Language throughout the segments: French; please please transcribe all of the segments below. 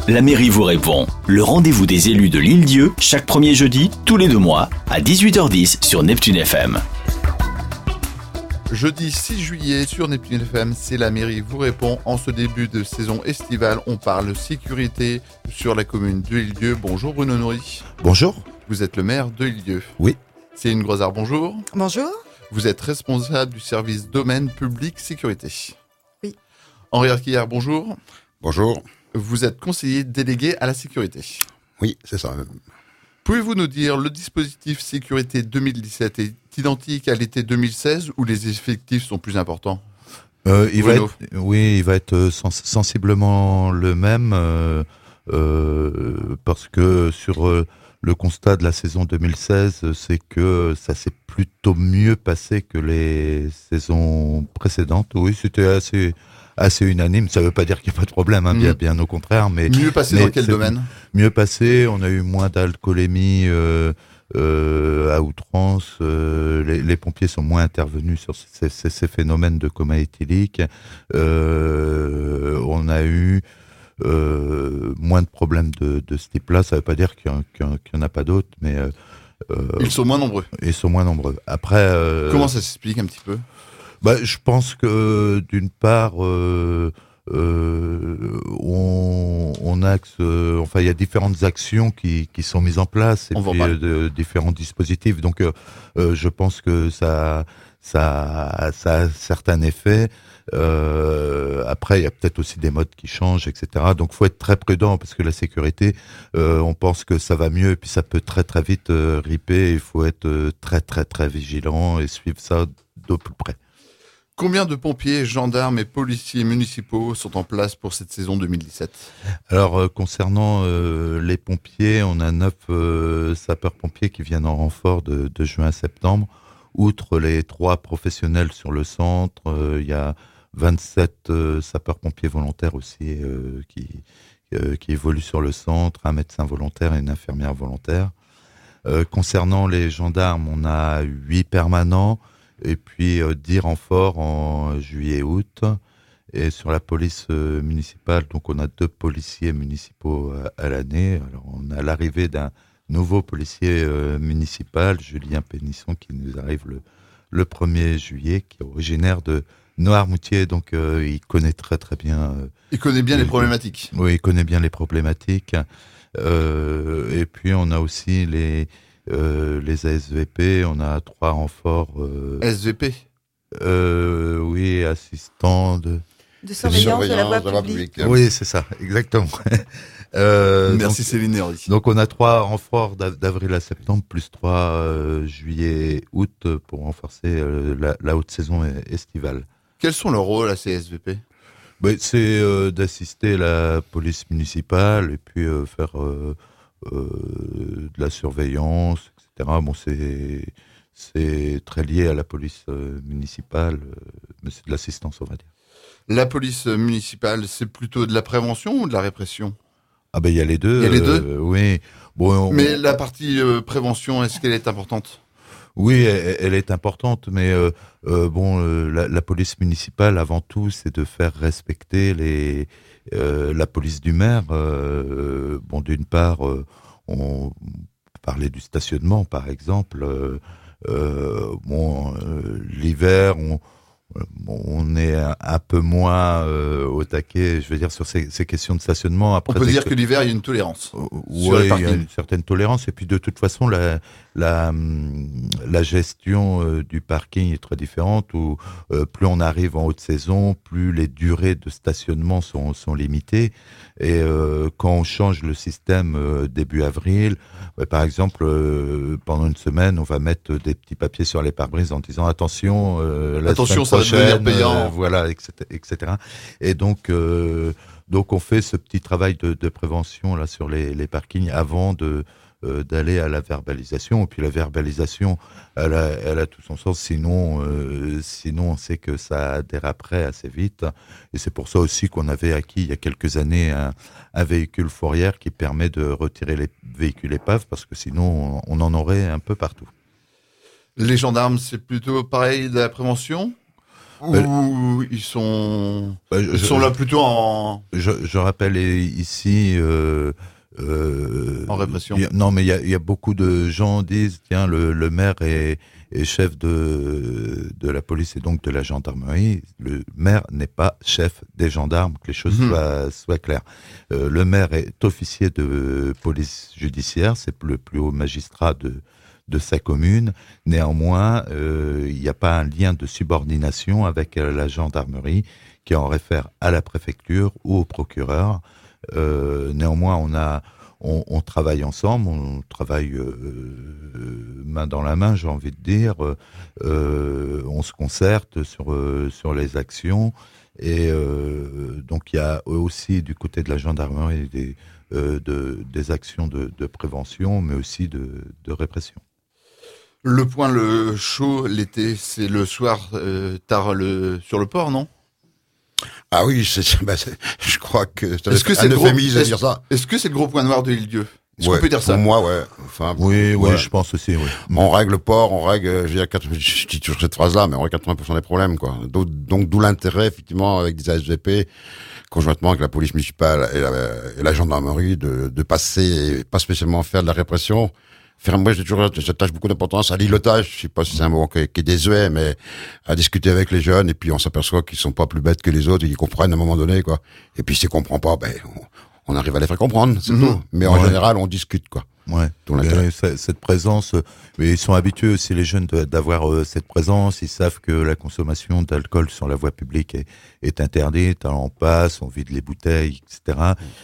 La mairie vous répond. Le rendez-vous des élus de l'Île-Dieu, chaque premier jeudi, tous les 2 mois, à 18h10 sur Neptune FM. Jeudi 6 juillet sur Neptune FM, c'est la mairie vous répond. En ce début de saison estivale, on parle sécurité sur la commune de l'Île-Dieu. Bonjour Bruno Noury. Bonjour. Vous êtes le maire de l'Île-Dieu. Oui. Céline Grosard, bonjour. Bonjour. Vous êtes responsable du service domaine public sécurité. Oui. Henri Arquillard, bonjour. Bonjour. Vous êtes conseiller délégué à la sécurité. Oui, c'est ça. Pouvez-vous nous dire, le dispositif sécurité 2017 est identique à l'été 2016 ou les effectifs sont plus importants ? Il va être sensiblement le même parce que sur le constat de la saison 2016, c'est que ça s'est plutôt mieux passé que les saisons précédentes. Oui, c'était assez unanime. Ça ne veut pas dire qu'il n'y a pas de problème, bien au contraire. Mieux passé dans quel domaine ? Mieux passé, on a eu moins d'alcoolémie à outrance. Les pompiers sont moins intervenus sur ces phénomènes de coma éthylique. On a eu moins de problèmes de ce type-là. Ça ne veut pas dire qu'il n'y en a pas d'autres, mais... Ils sont moins nombreux. Après... Comment ça s'explique un petit peu ? Je pense que d'une part, on axe, il y a différentes actions qui sont mises en place et puis différents dispositifs. Donc, je pense que ça a certains effets. Après, il y a peut-être aussi des modes qui changent, etc. Donc, faut être très prudent parce que la sécurité, on pense que ça va mieux et puis ça peut très très vite riper. Il faut être très très très vigilant et suivre ça de plus près. Combien de pompiers, gendarmes et policiers municipaux sont en place pour cette saison 2017 ? Alors, concernant les pompiers, on a 9 sapeurs-pompiers qui viennent en renfort de juin à septembre. Outre les 3 professionnels sur le centre, il y a 27 sapeurs-pompiers volontaires aussi qui évoluent sur le centre, un médecin volontaire et une infirmière volontaire. Concernant les gendarmes, on a 8 permanents. Et puis 10 renforts en juillet-août. Et sur la police municipale, donc on a 2 policiers municipaux à l'année. Alors on a l'arrivée d'un nouveau policier municipal, Julien Pénisson, qui nous arrive le 1er juillet, qui est originaire de Noirmoutier. Donc il connaît très très bien... il connaît bien les problématiques. Oui, il connaît bien les problématiques. Et puis on a aussi les ASVP, on a 3 renforts. SVP oui, assistants de surveillance de la voie publique. Oui, c'est ça, exactement. Merci Céline Henry. Donc on a 3 renforts d'avril à septembre, plus 3 juillet-août pour renforcer la haute saison estivale. Quels sont leurs rôles à ces SVP ? C'est d'assister la police municipale et puis faire... de la surveillance, etc. Bon, c'est très lié à la police municipale, mais c'est de l'assistance, on va dire. La police municipale, c'est plutôt de la prévention ou de la répression ? Il y a les deux. Il y a les deux ? Oui. Bon, mais la partie prévention, est-ce qu'elle est importante ? Oui, elle est importante, mais la police municipale, avant tout, c'est de faire respecter la police du maire. D'une part, on parlait du stationnement, par exemple. L'hiver, on est un peu moins au taquet, je veux dire, sur ces questions de stationnement. Après, on peut dire que l'hiver, il y a une tolérance. Oui, il y a une certaine tolérance. Et puis, de toute façon, la gestion du parking est très différente, où plus on arrive en haute saison, plus les durées de stationnement sont limitées. Et quand on change le système début avril, par exemple, pendant une semaine, on va mettre des petits papiers sur les pare-brises en disant attention, la semaine prochaine, payant. Voilà, etc. Et donc on fait ce petit travail de prévention là sur les parkings avant d'aller à la verbalisation. Et puis la verbalisation, elle a tout son sens. Sinon, on sait que ça déraperait assez vite. Et c'est pour ça aussi qu'on avait acquis il y a quelques années un véhicule fourrière qui permet de retirer les véhicules épaves, parce que sinon on en aurait un peu partout. Les gendarmes, c'est plutôt pareil de la prévention ? Ou ils sont là plutôt en... Je rappelle ici... en répression. Non, mais il y a beaucoup de gens qui disent, tiens, le maire est chef de la police et donc de la gendarmerie. Le maire n'est pas chef des gendarmes, que les choses soient claires. Le maire est officier de police judiciaire, c'est le plus haut magistrat de sa commune. Néanmoins, il n'y a pas un lien de subordination avec la gendarmerie qui en réfère à la préfecture ou au procureur. Néanmoins, on travaille ensemble, on travaille main dans la main, j'ai envie de dire. On se concerte sur les actions. Et donc, il y a aussi du côté de la gendarmerie des actions de prévention, mais aussi de répression. Le point le chaud l'été, c'est le soir tard sur le port, non? Ah oui, je crois que est-ce que c'est euphémisme de dire ça. Est-ce que c'est le gros point noir de l'île-Dieu? Est-ce qu'on peut dire ça? Pour moi, ouais. Enfin, oui, ouais. Je pense aussi, oui. On règle le port, je dis toujours cette phrase-là, mais on règle 80% des problèmes, quoi. Donc, d'où l'intérêt, effectivement, avec des ASVP, conjointement avec la police municipale et la gendarmerie, de passer, et pas spécialement faire de la répression. Moi, j'attache beaucoup d'importance à l'îlotage. Je sais pas si c'est un mot qui est désuet, mais à discuter avec les jeunes, et puis on s'aperçoit qu'ils sont pas plus bêtes que les autres, et qu'ils comprennent à un moment donné, quoi. Et puis s'ils comprennent pas, on arrive à les faire comprendre, c'est tout. Mais en général, on discute, quoi. Ouais. Cette présence, mais ils sont habitués aussi, les jeunes, d'avoir cette présence. Ils savent que la consommation d'alcool sur la voie publique est interdite. Alors on passe, on vide les bouteilles, etc.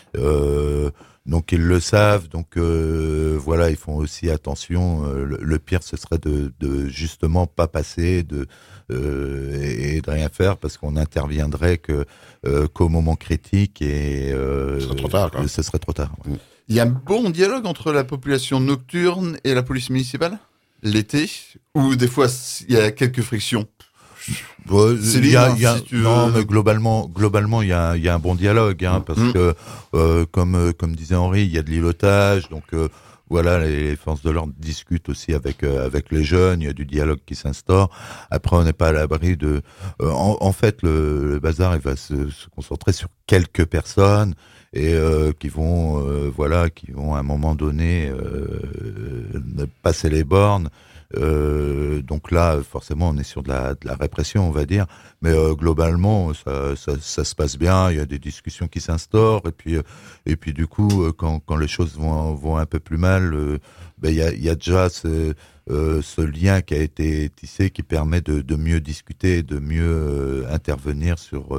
Donc ils le savent. Donc voilà, ils font aussi attention. Le pire, ce serait de justement pas passer, et de rien faire, parce qu'on interviendrait qu'au moment critique, et ce serait trop tard, quoi. Ce serait trop tard. Ouais. Il y a un bon dialogue entre la population nocturne et la police municipale l'été, ou des fois il y a quelques frictions? Non, mais globalement, il y a un bon dialogue, parce que comme disait Henri, il y a de l'îlotage, donc voilà, les forces de l'ordre discutent aussi avec les jeunes, il y a du dialogue qui s'instaure. Après, on n'est pas à l'abri de... en fait, le bazar, il va se concentrer sur quelques personnes, et qui vont à un moment donné passer les bornes. Donc là, forcément, on est sur de la répression, on va dire. Mais globalement, ça se passe bien. Il y a des discussions qui s'instaurent, et puis du coup, quand les choses vont un peu plus mal, il y a déjà ce lien qui a été tissé, qui permet de mieux discuter, de mieux intervenir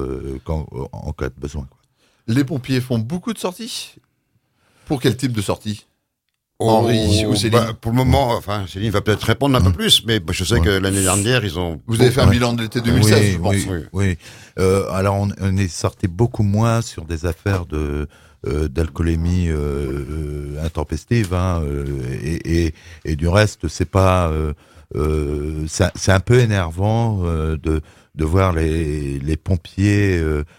en cas de besoin, quoi. Les pompiers font beaucoup de sorties? Pour quel type de sortie? Henri ou Céline? Pour le moment, Céline va peut-être répondre un peu plus, mais je sais que l'année dernière, ils ont... Vous avez fait un bilan de l'été 2016, je pense. Oui. Alors, on est sorti beaucoup moins sur des affaires d'alcoolémie intempestive, et du reste, c'est pas... c'est un peu énervant de voir les pompiers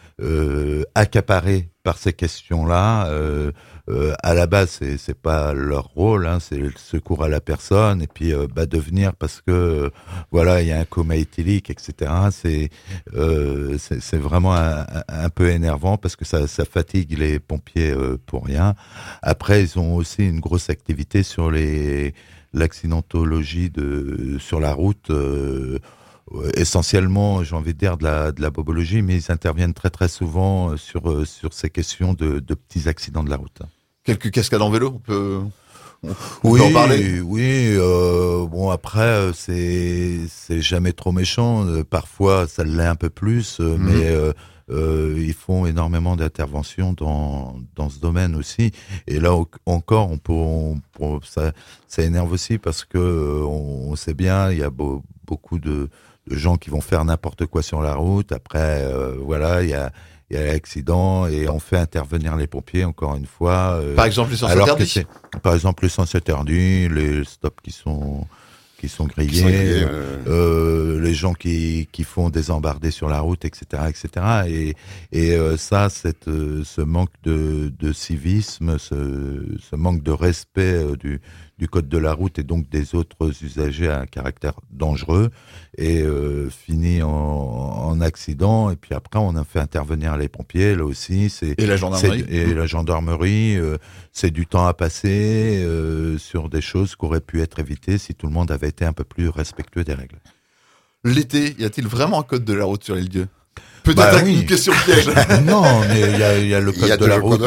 accaparés par ces questions-là. À la base, c'est pas leur rôle, c'est le secours à la personne, et puis de venir parce que voilà, il y a un coma éthylique, etc. C'est vraiment un peu énervant, parce que ça fatigue les pompiers pour rien. Après, ils ont aussi une grosse activité sur l'accidentologie sur la route. Essentiellement, j'ai envie de dire, de la bobologie, mais ils interviennent très très souvent sur ces questions de petits accidents de la route. Quelques cascades en vélo, on peut en parler? Oui. Bon, après, c'est jamais trop méchant. Parfois, ça l'est un peu plus, mais ils font énormément d'interventions dans ce domaine aussi. Et là encore, ça énerve aussi, parce que on sait bien, il y a beaucoup de gens qui vont faire n'importe quoi sur la route. Après, voilà, il y a l'accident, et on fait intervenir les pompiers, encore une fois. Par exemple, les sens interdits. Par exemple, les sens interdits, les stops qui sont sont grillés, les gens qui font des embardées sur la route, etc., etc. Et ça, ce manque de civisme, ce manque de respect du code de la route et donc des autres usagers à un caractère dangereux et finit en accident. Et puis après, on a fait intervenir les pompiers, là aussi. Et la gendarmerie. La gendarmerie, c'est du temps à passer sur des choses qui auraient pu être évitées si tout le monde avait été un peu plus respectueux des règles. L'été, y a-t-il vraiment un code de la route sur l'île Dieu ? Peut-être une question piège. Non, mais il y a le code de la route.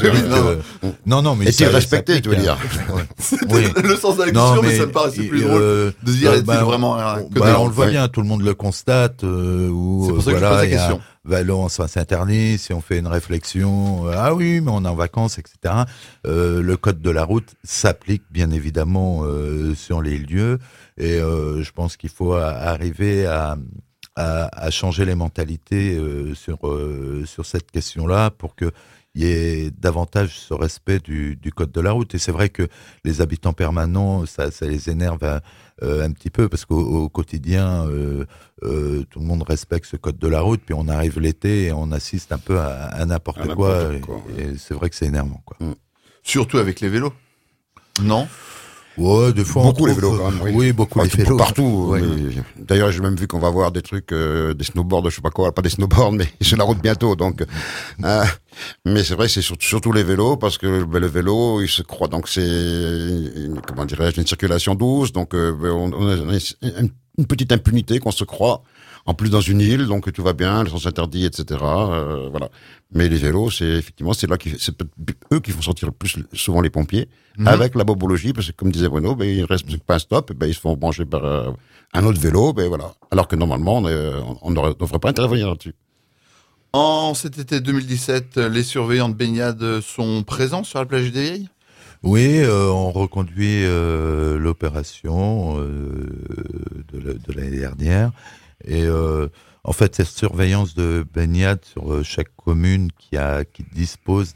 Non, mais est-il respecté, tu veux dire? Oui. Le sens de la question, mais ça me paraissait plus drôle de dire est-il vraiment un code de la route. On le voit bien, tout le monde le constate. C'est pour ça que je pose la question. On s'interdit, si on fait une réflexion, ah oui, mais on est en vacances, etc. Le code de la route s'applique bien évidemment sur les lieux, et je pense qu'il faut arriver à changer les mentalités sur cette question-là pour que il y ait davantage ce respect du code de la route. Et c'est vrai que les habitants permanents, ça les énerve un petit peu, parce qu'au quotidien, tout le monde respecte ce code de la route, puis on arrive l'été et on assiste un peu à n'importe quoi. Et c'est vrai que c'est énervant, quoi. Surtout avec les vélos, non ? Ouais, des fois beaucoup les vélos quand même. Oui, beaucoup les vélos partout. Oui. D'ailleurs, j'ai même vu qu'on va voir des trucs, des snowboards, je sais pas quoi, pas des snowboards, mais sur la route bientôt. Donc, mais c'est vrai, c'est surtout les vélos, parce que le vélo, il se croit. Donc c'est une circulation douce. Donc on a une petite impunité qu'on se croit. En plus dans une île, donc tout va bien, le sens interdit, etc. Voilà. Mais les vélos, c'est eux qui font sortir le plus souvent les pompiers, avec la bobologie, parce que comme disait Bruno, il ne reste pas un stop, ils se font brancher par un autre vélo, voilà. Alors que normalement, on ne devrait pas intervenir là-dessus. En cet été 2017, les surveillants de baignade sont présents sur la plage des Vieilles ? Oui, on reconduit l'opération de l'année dernière. Et en fait, cette surveillance de baignade sur chaque commune qui dispose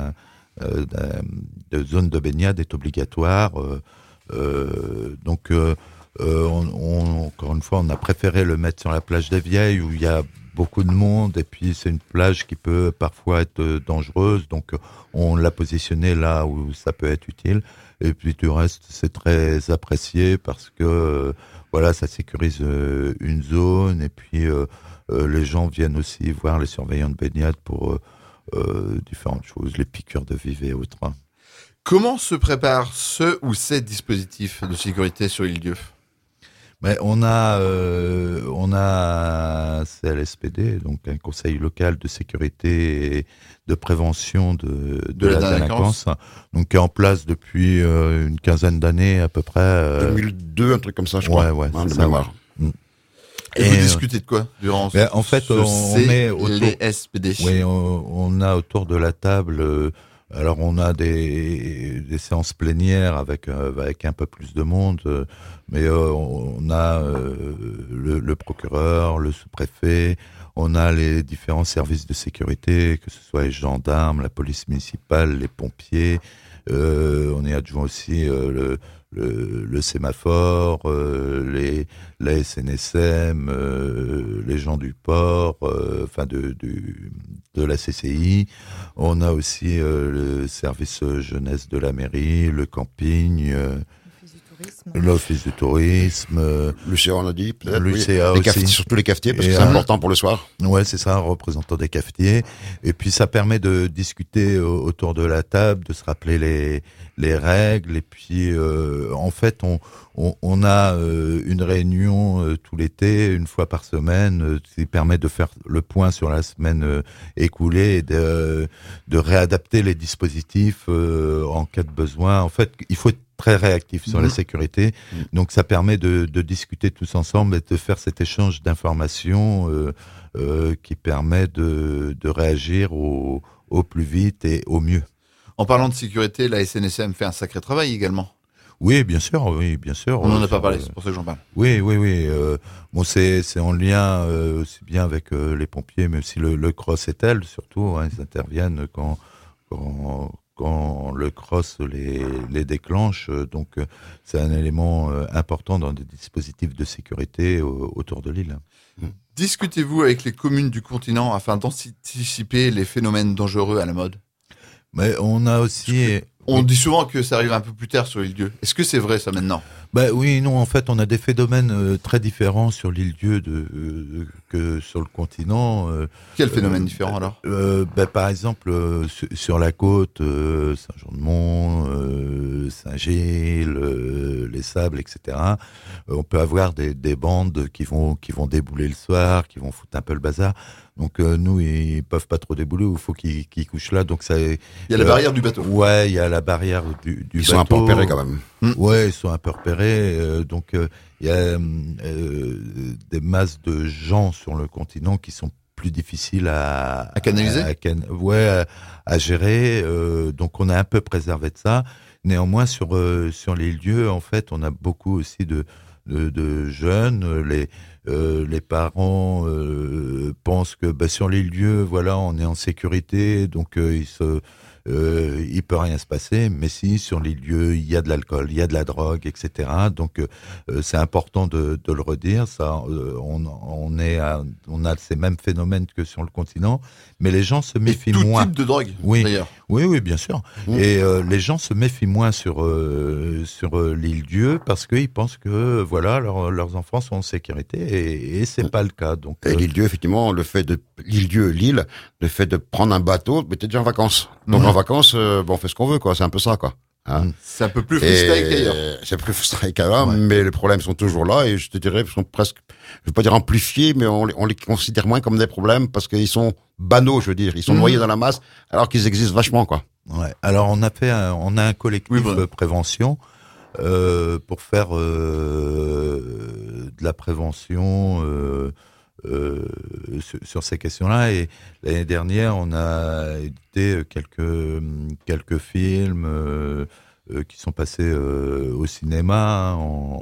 de zone de baignade est obligatoire. Donc, encore une fois, on a préféré le mettre sur la plage des Vieilles où il y a beaucoup de monde, et puis c'est une plage qui peut parfois être dangereuse, donc on l'a positionné là où ça peut être utile. Et puis du reste, c'est très apprécié parce que voilà, ça sécurise une zone, et puis les gens viennent aussi voir les surveillants de baignade pour différentes choses, les piqûres de vive et autres. Comment se prépare ce ou ces dispositifs de sécurité sur l'île-Dieu ? Mais on a un CLSPD, donc un conseil local de sécurité et de prévention de la délinquance, donc qui est en place depuis une quinzaine d'années à peu près. 2002, un truc comme ça, je crois. Ouais, c'est ça. Et vous discutez de quoi durant en fait, on met les SPD. Oui, on a autour de la table. Alors on a des séances plénières avec un peu plus de monde, mais on a le procureur, le sous-préfet, on a les différents services de sécurité, que ce soit les gendarmes, la police municipale, les pompiers. On est adjoint aussi le sémaphore, la SNSM, les gens du port, de la CCI. On a aussi le service jeunesse de la mairie, le camping, l'office du tourisme, l'UCA, on a dit, peut-être. L'UCA aussi. Surtout les cafetiers, parce que c'est important pour le soir. Ouais, c'est ça, un représentant des cafetiers. Et puis ça permet de discuter autour de la table, de se rappeler les règles. Et puis en fait, on a une réunion tout l'été, une fois par semaine, qui permet de faire le point sur la semaine écoulée et de réadapter les dispositifs en cas de besoin. En fait, il faut être très réactif sur la sécurité. Donc ça permet de discuter tous ensemble et de faire cet échange d'informations qui permet de réagir au plus vite et au mieux. En parlant de sécurité, la SNSM fait un sacré travail également. Oui, bien sûr. On n'en a pas parlé, c'est pour ça que j'en parle. Oui. Bon, c'est en lien aussi bien avec les pompiers, mais aussi le CROSS-ETEL, surtout. Ils interviennent quand quand le cross les déclenche. Donc, c'est un élément important dans des dispositifs de sécurité autour de l'île. Discutez-vous avec les communes du continent afin d'anticiper les phénomènes dangereux à la mode? Mais on a aussi... On dit souvent que ça arrive un peu plus tard sur l'île Dieu. Est-ce que c'est vrai ça maintenant? Oui, non, en fait, on a des phénomènes très différents sur l'île Dieu que sur le continent. Quel phénomène différent alors? Par exemple, sur la côte, Saint-Jean-de-Mont, Saint-Gilles, les Sables, etc. On peut avoir des bandes qui vont débouler le soir, qui vont foutre un peu le bazar. Donc nous, ils peuvent pas trop débouler, il faut qu'ils couchent là. Donc ça, il y a la barrière du bateau. Ouais, il y a la barrière du bateau. Ils sont un peu repérés quand même. Ouais, ils sont un peu repérés. Donc il y a des masses de gens sur le continent qui sont plus difficiles à canaliser, à gérer. Donc on a un peu préservé de ça. Néanmoins, sur l'île Dieu, en fait, on a beaucoup aussi de jeunes. Les parents pensent que sur l'île Dieu, voilà, on est en sécurité, donc il peut rien se passer. Mais si sur l'île Dieu, il y a de l'alcool, il y a de la drogue, etc. Donc c'est important de le redire. Ça, on a ces mêmes phénomènes que sur le continent, mais les gens se méfient moins. Tout type de drogue, oui, d'ailleurs. Oui, bien sûr. Et les gens se méfient moins sur l'île Dieu parce qu'ils pensent que voilà, leurs enfants sont en sécurité et c'est pas le cas. Donc et l'île Dieu, effectivement, le fait de prendre un bateau, mais t'es déjà en vacances. Donc en vacances, on fait ce qu'on veut, quoi. C'est un peu ça, quoi. Hein. C'est un peu plus freestyle qu'ailleurs. C'est plus freestyle qu'ailleurs, mais les problèmes sont toujours là et je te dirais, ils sont presque, je veux pas dire amplifiés, mais on les considère moins comme des problèmes parce qu'ils sont banaux, je veux dire. Ils sont noyés dans la masse alors qu'ils existent vachement, quoi. Ouais. Alors on a un collectif de prévention pour faire de la prévention sur ces questions-là. Et l'année dernière, on a édité quelques films qui sont passés au cinéma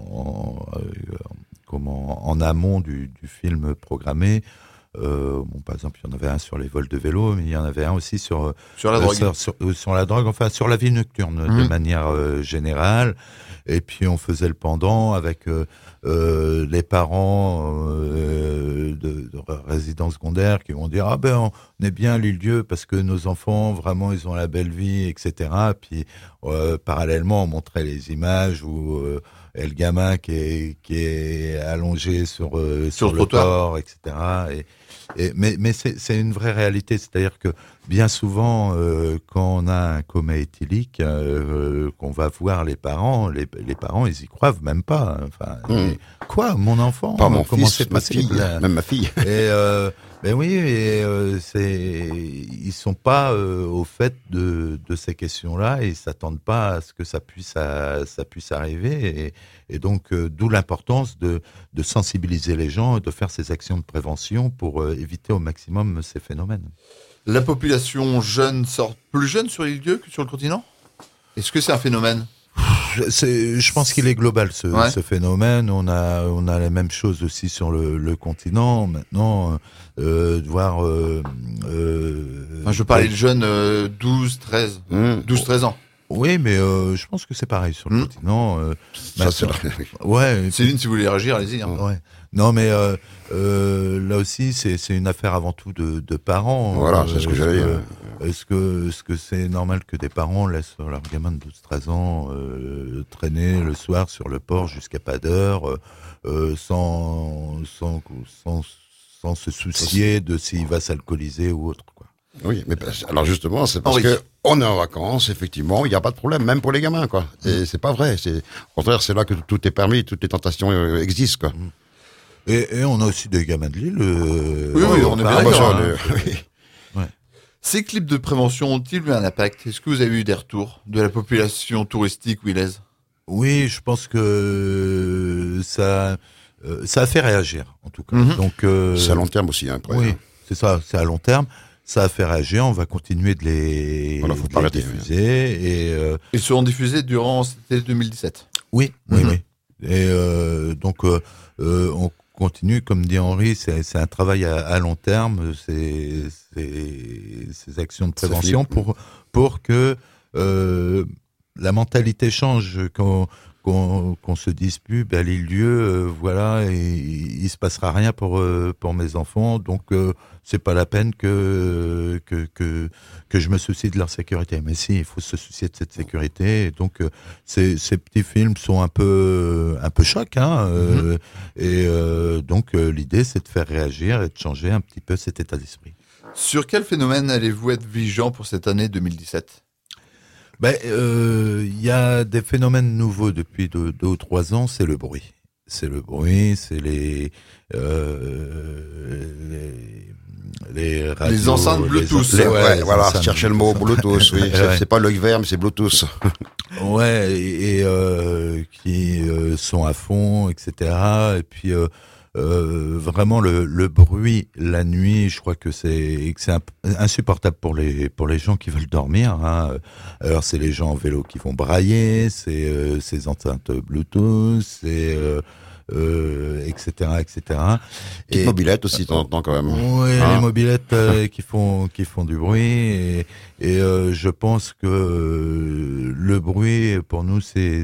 en amont du film programmé. Par exemple, il y en avait un sur les vols de vélo, mais il y en avait un aussi sur la drogue, sur la drogue, enfin sur la vie nocturne de manière générale. Et puis on faisait le pendant avec les parents de résidents secondaires qui vont dire on est bien à l'île Dieu parce que nos enfants vraiment ils ont la belle vie, etc. Puis parallèlement on montrait les images où et le gamin qui est allongé sur le trottoir, etc. Mais c'est une vraie réalité, c'est-à-dire que bien souvent, quand on a un coma éthylique, qu'on va voir les parents ils y croient même pas. Enfin, quoi, mon enfant? Pas mon comment fils, c'est ma possible? fille, même ma fille. Ils sont pas au fait de ces questions-là et ils s'attendent pas à ce que ça puisse arriver et donc d'où l'importance de sensibiliser les gens et de faire ces actions de prévention pour éviter au maximum ces phénomènes. La population jeune sort plus jeune sur l'île Dieu que sur le continent? Est-ce que c'est un phénomène? Je pense qu'il est global ce phénomène. On a la même chose aussi sur le continent. Maintenant, voir. Je parlais de jeunes 12-13 ans. Oui, mais je pense que c'est pareil sur le continent. Ça, c'est ouais. Céline, si vous voulez réagir, allez-y. Hein. Ouais. Non, mais là aussi, c'est une affaire avant tout de parents. Voilà, c'est ce que j'allais dire. Est-ce que c'est normal que des parents laissent leur gamin de 12-13 ans traîner le soir sur le port jusqu'à pas d'heure, sans se soucier de s'il va s'alcooliser ou autre, quoi. Oui, mais alors justement, c'est parce que on est en vacances, effectivement, il n'y a pas de problème, même pour les gamins, quoi. Et c'est pas vrai. Au contraire, c'est là que tout est permis, toutes les tentations existent, quoi. Et on a aussi des gamins de l'île. Oui, on est bien d'accord. Ouais. Ces clips de prévention ont-ils eu un impact? Est-ce que vous avez eu des retours de la population touristique willaise? Oui, je pense que ça a fait réagir, en tout cas. Donc, c'est à long terme aussi, hein, après. Oui, c'est ça, c'est à long terme. Ça a fait réagir, on va continuer de les diffuser. Ils seront diffusés durant cet été 2017. Oui. Et donc, on continue, comme dit Henri, c'est un travail à long terme, ces actions de prévention pour que la mentalité change qu'on se dise plus, à l'île-dieu, voilà, et il se passera rien pour mes enfants, donc c'est pas la peine que je me soucie de leur sécurité. Mais si, il faut se soucier de cette sécurité. Et donc ces petits films sont un peu chocs, et donc l'idée c'est de faire réagir et de changer un petit peu cet état d'esprit. Sur quel phénomène allez-vous être vigilant pour cette année 2017 ? Y a des phénomènes nouveaux depuis 2 ou 3 ans, c'est le bruit. C'est les radios, les enceintes Bluetooth. Voilà, chercher le mot Bluetooth, oui. C'est pas l'œil vert, mais c'est Bluetooth. Ouais, et qui sont à fond, etc. Et puis vraiment le bruit la nuit, je crois que c'est insupportable pour les gens qui veulent dormir, hein. Alors c'est les gens en vélo qui vont brailler, c'est ces enceintes Bluetooth, c'est etc. Petite mobilette aussi de temps en temps quand même. Oui, les mobilettes qui font du bruit, et je pense que le bruit pour nous c'est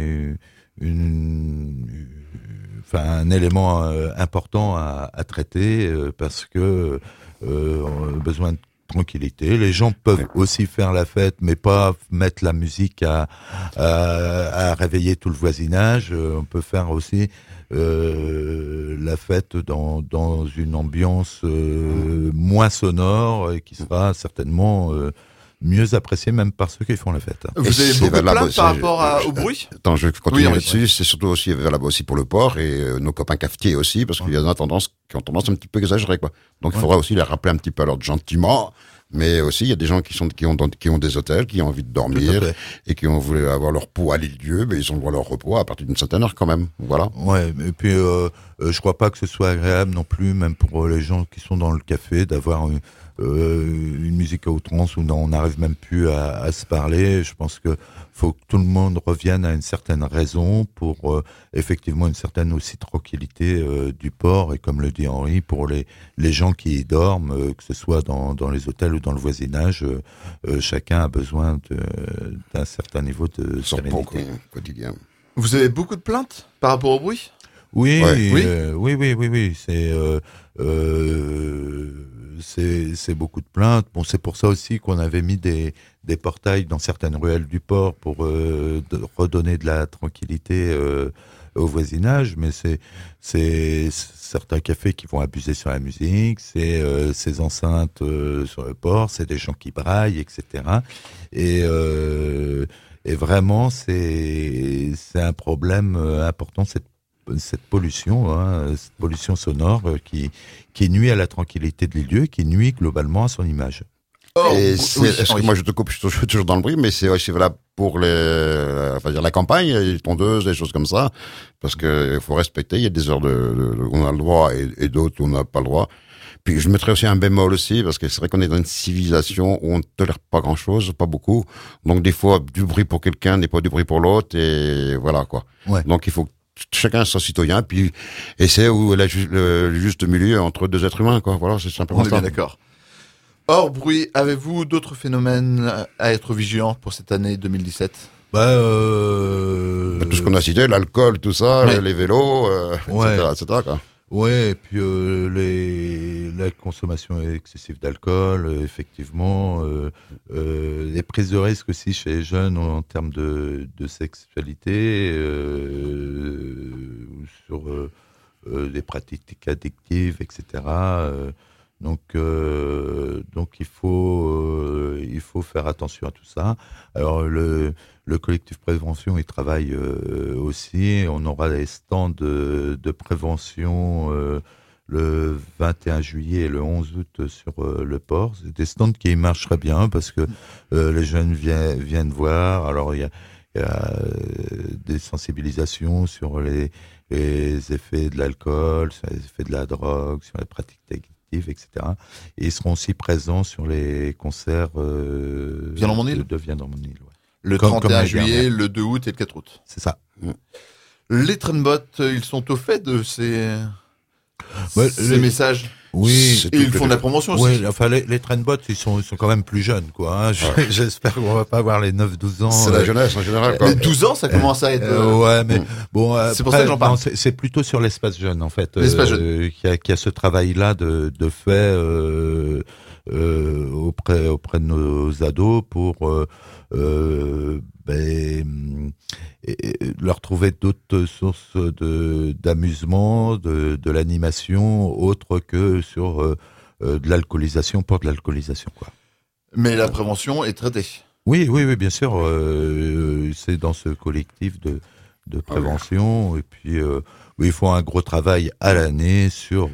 un élément important à traiter, parce que on a besoin de tranquillité. Les gens peuvent aussi faire la fête, mais pas mettre la musique à réveiller tout le voisinage. On peut faire aussi la fête dans une ambiance moins sonore, et qui sera certainement mieux apprécié même par ceux qui font la fête. Vous avez beaucoup de plaintes par rapport au bruit ? Attends, je continue là-dessus. C'est surtout aussi valable aussi pour le port, et nos copains cafetiers aussi, parce qu'il y en a qui ont tendance un petit peu exagéré, quoi. Donc il faudra aussi les rappeler un petit peu à l'ordre gentiment. Mais aussi, il y a des gens qui ont des hôtels, qui ont envie de dormir, et qui ont voulu avoir leur repos à l'île-dieu, mais ils ont le droit à leur repos à partir d'une certaine heure quand même. Voilà. Ouais, et puis je crois pas que ce soit agréable non plus, même pour les gens qui sont dans le café, d'avoir une musique à outrance où on n'arrive même plus à se parler. Je pense que faut que tout le monde revienne à une certaine raison pour effectivement une certaine aussi tranquillité du port, et comme le dit Henri, pour les gens qui y dorment, que ce soit dans les hôtels ou dans le voisinage, chacun a besoin d'un certain niveau de sérénité quotidien. Vous avez beaucoup de plaintes par rapport au bruit ? Oui, c'est beaucoup de plaintes. Bon, c'est pour ça aussi qu'on avait mis des portails dans certaines ruelles du port pour redonner de la tranquillité au voisinage. Mais c'est certains cafés qui vont abuser sur la musique, c'est ces enceintes sur le port, c'est des gens qui braillent, etc. Et vraiment, c'est un problème important, cette pollution, cette pollution sonore qui nuit à la tranquillité de l'île-dieu, qui nuit globalement à son image. Moi je te coupe, je suis toujours dans le bruit, mais c'est aussi valable pour la campagne, les tondeuses, des choses comme ça, parce que il faut respecter, il y a des heures où on a le droit et d'autres où on n'a pas le droit. Puis je mettrais aussi un bémol aussi, parce que c'est vrai qu'on est dans une civilisation où on ne tolère pas grand-chose, pas beaucoup. Donc des fois, du bruit pour quelqu'un n'est pas du bruit pour l'autre, et voilà quoi. Ouais. Donc il faut que chacun soit citoyen, puis essaie où le juste milieu entre deux êtres humains, quoi. Voilà, c'est simplement ça. On est bien d'accord. Hors bruit, avez-vous d'autres phénomènes à être vigilants pour cette année 2017 ? Tout ce qu'on a cité, l'alcool, tout ça, les vélos, etc., quoi. Ouais, et puis la consommation excessive d'alcool, effectivement, les prises de risque aussi chez les jeunes en termes de sexualité, sur des pratiques addictives, etc. Donc il faut faire attention à tout ça. Alors le collectif prévention, il travaille aussi. On aura des stands de prévention le 21 juillet et le 11 août sur le port. C'est des stands qui marcheraient bien parce que les jeunes viennent voir. Alors il y a des sensibilisations sur les effets de l'alcool, sur les effets de la drogue, sur les pratiques etc. Et ils seront aussi présents sur les concerts Viens dans mon île. de Viens dans mon île. Ouais. Le 31 juillet, le 2 août et le 4 août. C'est ça. Les trainbots, ils sont au fait de ces messages. Oui. Et ils font de la promotion aussi. Oui, enfin les trainbots, ils sont quand même plus jeunes, quoi. Hein. J'espère qu'on va pas avoir les 9-12 ans. C'est la jeunesse en général, quoi. Les 12 ans, ça commence à être. Ouais, mais bon. C'est pour ça que j'en parle. C'est plutôt sur l'espace jeune, en fait. L'espace jeune. Qui a ce travail-là de fait auprès de nos ados pour leur trouver d'autres sources d'amusement, de l'animation, autre que sur de l'alcoolisation pour de l'alcoolisation, quoi. Mais la prévention est traitée. Oui, bien sûr. C'est dans ce collectif de prévention. Et puis, il faut un gros travail à l'année sur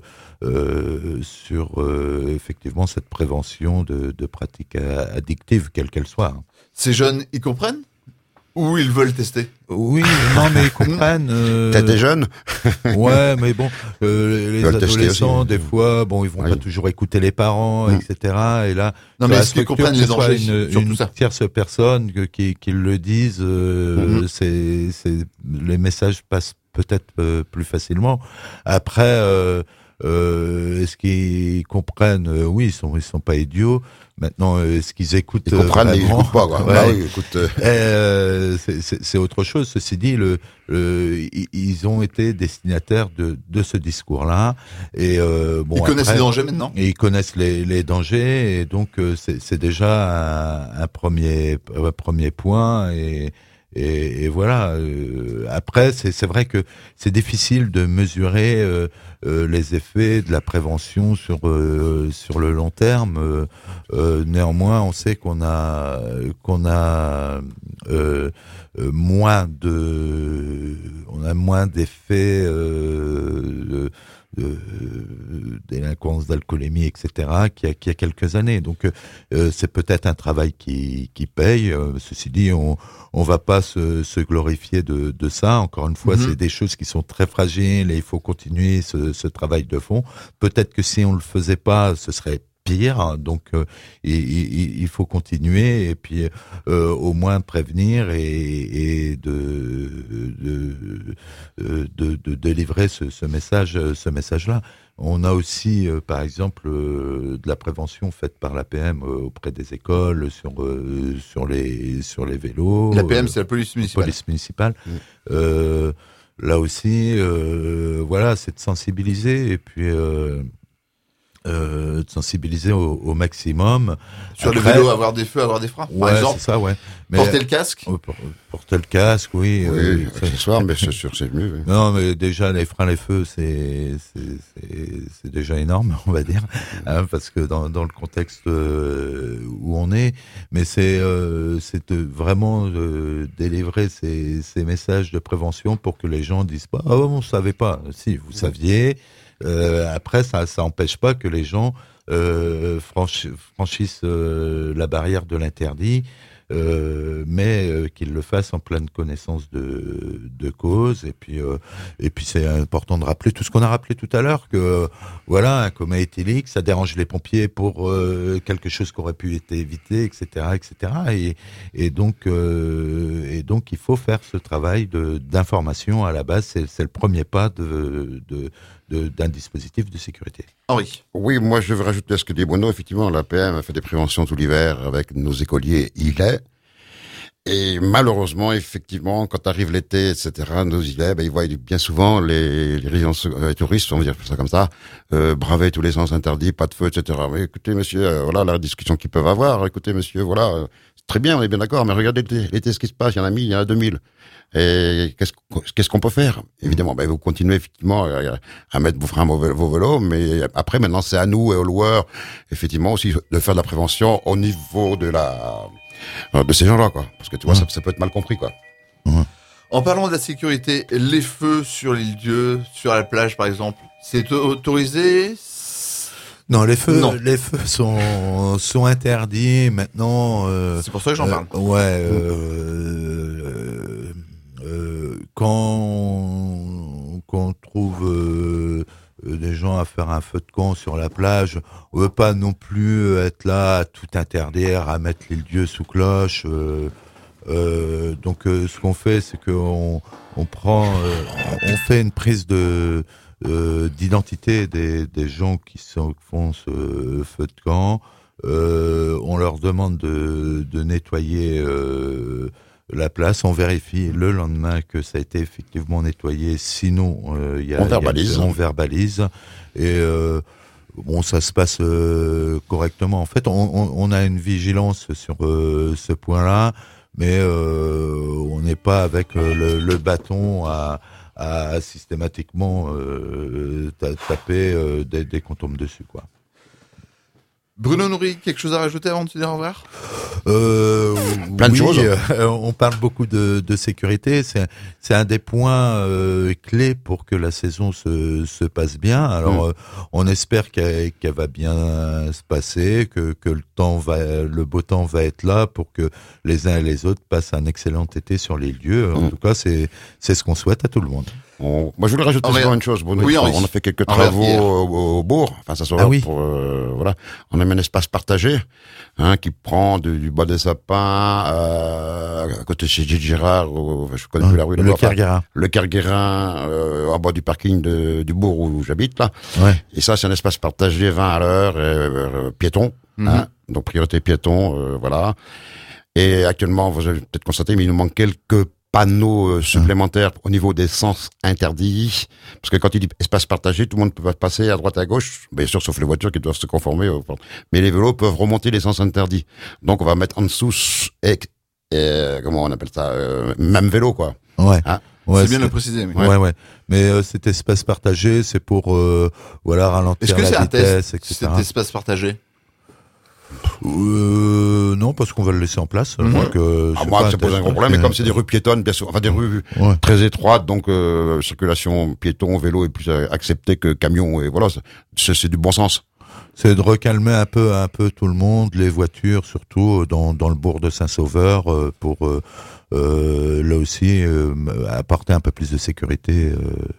effectivement cette prévention de pratiques addictives, quelles qu'elles soient. Ces jeunes, ils comprennent ou ils veulent tester? Oui, non, mais ils comprennent. T'as des jeunes? Ouais, mais bon, les adolescents, des fois, bon, ils vont Oui. pas toujours écouter les parents, etc. Et là, Non, mais est-ce qu'ils comprennent les dangers sur tout une ça? tierce personne qui le dise, les messages passent peut-être plus facilement. Après, est-ce qu'ils comprennent? Oui, ils sont pas idiots. Maintenant, est-ce qu'ils écoutent? Ils comprennent, mais ils vraiment? écoutent pas, quoi. Ouais. Bah oui, écoute. C'est autre chose. Ceci dit, ils ont été destinataires de ce discours-là. Et bon, Ils connaissent les dangers maintenant. Et ils connaissent les dangers, et donc c'est déjà un premier point. Et voilà. Après, c'est vrai que c'est difficile de mesurer les effets de la prévention sur le long terme. Néanmoins, on sait qu'on a moins d'effets de délinquance, d'alcoolémie, etc. qu'il y a quelques années. Donc c'est peut-être un travail qui paye. Ceci dit, on va pas se glorifier de ça. Encore une fois, c'est des choses qui sont très fragiles et il faut continuer ce travail de fond. Peut-être que si on le faisait pas, ce serait pire. Donc il faut continuer et puis au moins prévenir et de délivrer ce message-là. On a aussi, par exemple, de la prévention faite par l'APM auprès des écoles sur les vélos. L'APM, c'est la police municipale. Là aussi, voilà, c'est de sensibiliser et puis de sensibiliser au maximum. Sur Après, le vélo, avoir des feux, avoir des freins, par exemple. C'est ça, ouais. Mais, porter le casque. Porter le casque, oui. Oui, accessoire, mais c'est sûr, c'est mieux. Oui. Non, mais déjà, les freins, les feux, c'est déjà énorme, on va dire, hein, parce que dans le contexte où on est, mais c'est vraiment délivrer ces messages de prévention pour que les gens disent pas, on savait pas. Si, vous saviez. Après, ça empêche pas que les gens franchissent la barrière de l'interdit, mais qu'ils le fassent en pleine connaissance de cause. Et puis c'est important de rappeler tout ce qu'on a rappelé tout à l'heure, que voilà, un coma éthylique, ça dérange les pompiers pour quelque chose qui aurait pu être évité, etc., etc. Et donc il faut faire ce travail d'information à la base. C'est le premier pas d'un dispositif de sécurité. Henri. Oui, moi je veux rajouter à ce que dit Bruno. Effectivement, l'APM a fait des préventions tout l'hiver avec nos écoliers ilets. Et malheureusement, effectivement, quand arrive l'été, etc., nos ilets, ils voient bien souvent les résidences touristes, on va dire ça comme ça, braver tous les sens interdits, pas de feu, etc. Mais écoutez, monsieur, voilà la discussion qu'ils peuvent avoir. Écoutez, monsieur, voilà, c'est très bien, on est bien d'accord, mais regardez l'été, ce qui se passe, il y en a 1000, il y en a 2000. Et qu'est-ce qu'on peut faire? Évidemment, vous continuez effectivement à mettre vos freins vos vélos, mais après, maintenant, c'est à nous et aux loueurs, effectivement, aussi de faire de la prévention au niveau de ces gens-là, quoi. Parce que tu vois, ça peut être mal compris, quoi. En parlant de la sécurité, les feux sur l'île-Dieu, sur la plage, par exemple, c'est autorisé? Non, les feux sont interdits maintenant. C'est pour ça que j'en parle. Ouais. Quand on trouve des gens à faire un feu de camp sur la plage, on veut pas non plus être là à tout interdire, à mettre l'île-Dieu sous cloche. Donc ce qu'on fait, c'est qu'on fait une prise de d'identité des gens qui font ce feu de camp. On leur demande de nettoyer la place. On vérifie le lendemain que ça a été effectivement nettoyé. Sinon, on verbalise. Et ça se passe correctement. En fait, on a une vigilance sur ce point-là, mais on n'est pas avec le bâton à systématiquement taper dès qu'on tombe dessus, quoi. Bruno Noury, quelque chose à rajouter avant de se dire au revoir ? Plein de choses. On parle beaucoup de sécurité. C'est un des points clés pour que la saison se passe bien. Alors, on espère qu'elle va bien se passer, que le beau temps va être là pour que les uns et les autres passent un excellent été sur les lieux. En tout cas, c'est ce qu'on souhaite à tout le monde. Moi, je voulais rajouter une chose, Bruno. Oui, on a fait quelques travaux au bourg. Enfin, ça sera pour, voilà. On a mis un espace partagé, qui prend du bois des sapins, à côté de chez Gilles Girard, je connais plus la rue. Le Kerguérin. Le Kerguérin, en bas du parking du bourg où j'habite, là. Ouais. Et ça, c'est un espace partagé 20 à l'heure, piéton, donc priorité piéton, voilà. Et actuellement, vous avez peut-être constaté, mais il nous manque quelques panneaux supplémentaires au niveau des sens interdits, parce que quand il dit espace partagé, tout le monde peut passer à droite et à gauche, bien sûr sauf les voitures qui doivent se conformer, mais les vélos peuvent remonter les sens interdits. Donc on va mettre en dessous comment on appelle ça, même vélo, quoi. Ouais. C'est bien de le préciser. Mais... Ouais. Mais cet espace partagé, c'est pour ralentir la vitesse, etc. Cet espace partagé? Non, parce qu'on va le laisser en place. Donc, moi, ça pose un gros problème. Mais comme c'est des rues piétonnes, bien sûr, enfin des rues très étroites, donc circulation piéton, vélo est plus acceptée que camion. Et voilà, c'est du bon sens. C'est de recalmer un peu tout le monde, les voitures surtout dans le bourg de Saint-Sauveur, pour là aussi apporter un peu plus de sécurité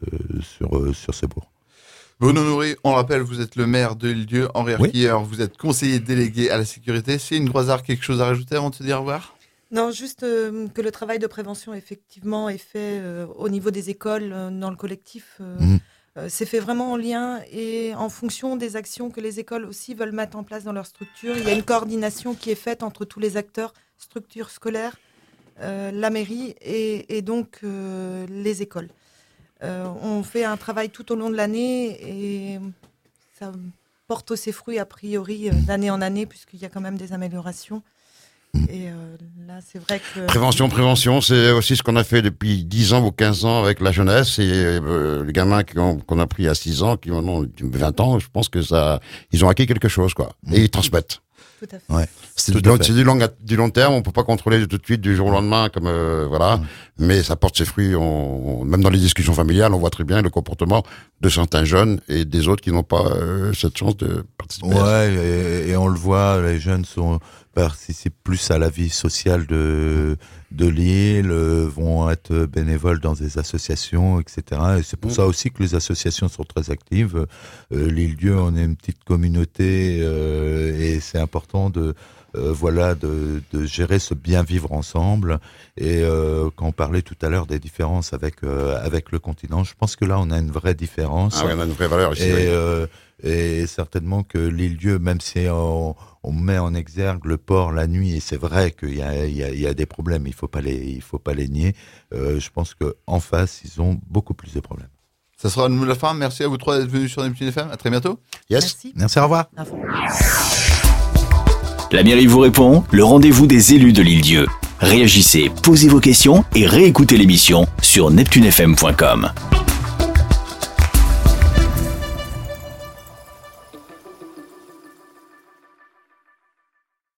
sur ce bourg. Bruno Noury, on rappelle, vous êtes le maire de l'Île-Dieu, Henri Arquilleur, vous êtes conseiller délégué à la sécurité. Céline Groisard, quelque chose à rajouter avant de se dire au revoir ? Non, juste que le travail de prévention, effectivement, est fait au niveau des écoles, dans le collectif. C'est fait vraiment en lien et en fonction des actions que les écoles aussi veulent mettre en place dans leur structure. Il y a une coordination qui est faite entre tous les acteurs, structures scolaires, la mairie et donc les écoles. On fait un travail tout au long de l'année et ça porte ses fruits a priori d'année en année puisqu'il y a quand même des améliorations. Et là, c'est vrai que... Prévention, c'est aussi ce qu'on a fait depuis 10 ans ou 15 ans avec la jeunesse et les gamins qu'on a pris à 6 ans, qui ont 20 ans, je pense que ils ont acquis quelque chose, quoi. Et ils transmettent. Tout à fait. Ouais. C'est du long terme, on peut pas contrôler tout de suite du jour au lendemain, comme voilà. Mais ça porte ses fruits. Même dans les discussions familiales, on voit très bien le comportement de certains jeunes et des autres qui n'ont pas cette chance de participer. Ouais, et on le voit, les jeunes participent plus à la vie sociale de l'île, vont être bénévoles dans des associations, etc. Et c'est pour ça aussi que les associations sont très actives. L'Île-Dieu, on est une petite communauté et c'est important de gérer ce bien vivre ensemble. Et quand on parlait tout à l'heure des différences avec le continent, je pense que là on a une vraie différence. On a une vraie valeur ici. Et certainement que l'Île-Dieu, même si on met en exergue le port la nuit, et c'est vrai qu'il y a des problèmes, il faut pas les nier. Je pense que en face, ils ont beaucoup plus de problèmes. Ça sera le mot de la fin. Merci à vous trois d'être venus sur Neptune FM. À très bientôt. Yes. Merci, au revoir. La mairie vous répond, le rendez-vous des élus de l'Île-Dieu. Réagissez, posez vos questions et réécoutez l'émission sur neptunefm.com.